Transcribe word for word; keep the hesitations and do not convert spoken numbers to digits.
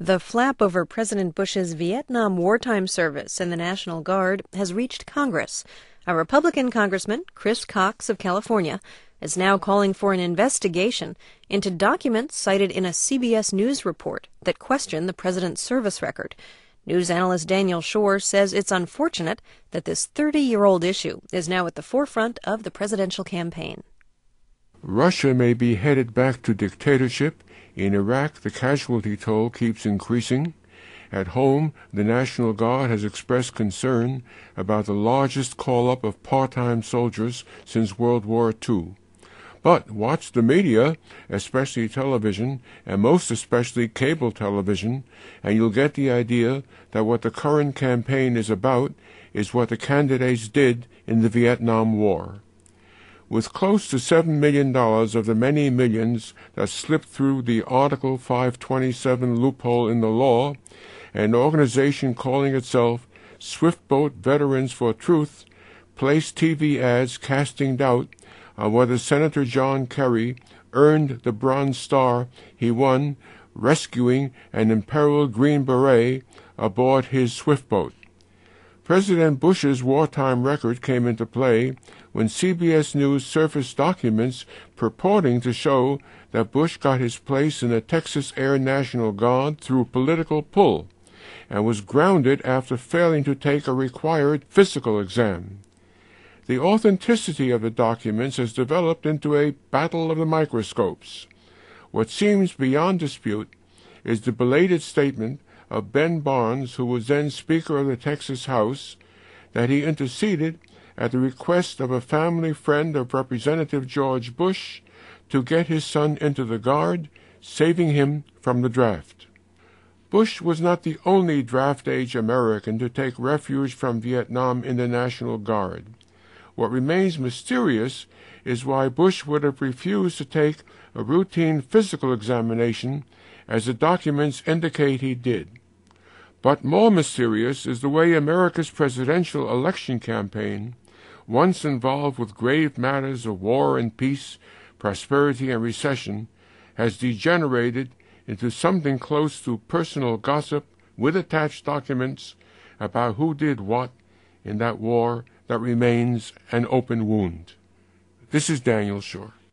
The flap over President Bush's Vietnam wartime service in the National Guard has reached Congress. A Republican congressman, Chris Cox of California, is now calling for an investigation into documents cited in a C B S News report that question the president's service record. News analyst Daniel Schorr says it's unfortunate that this thirty-year-old issue is now at the forefront of the presidential campaign. Russia may be headed back to dictatorship. In Iraq, the casualty toll keeps increasing. At home, the National Guard has expressed concern about the largest call-up of part-time soldiers since World War Two. But watch the media, especially television, and most especially cable television, and you'll get the idea that what the current campaign is about is what the candidates did in the Vietnam War. With close to seven million dollars of the many millions that slipped through the Article five twenty-seven loophole in the law, an organization calling itself Swiftboat Veterans for Truth placed T V ads casting doubt on whether Senator John Kerry earned the Bronze Star he won rescuing an imperiled Green Beret aboard his Swiftboat. President Bush's wartime record came into play when C B S News surfaced documents purporting to show that Bush got his place in the Texas Air National Guard through political pull and was grounded after failing to take a required physical exam. The authenticity of the documents has developed into a battle of the microscopes. What seems beyond dispute is the belated statement of Ben Barnes, who was then Speaker of the Texas House, that he interceded at the request of a family friend of Representative George Bush to get his son into the Guard, saving him from the draft. Bush was not the only draft-age American to take refuge from Vietnam in the National Guard. What remains mysterious is why Bush would have refused to take a routine physical examination, as the documents indicate he did. But more mysterious is the way America's presidential election campaign, once involved with grave matters of war and peace, prosperity and recession, has degenerated into something close to personal gossip with attached documents about who did what in that war that remains an open wound. This is Daniel Schorr.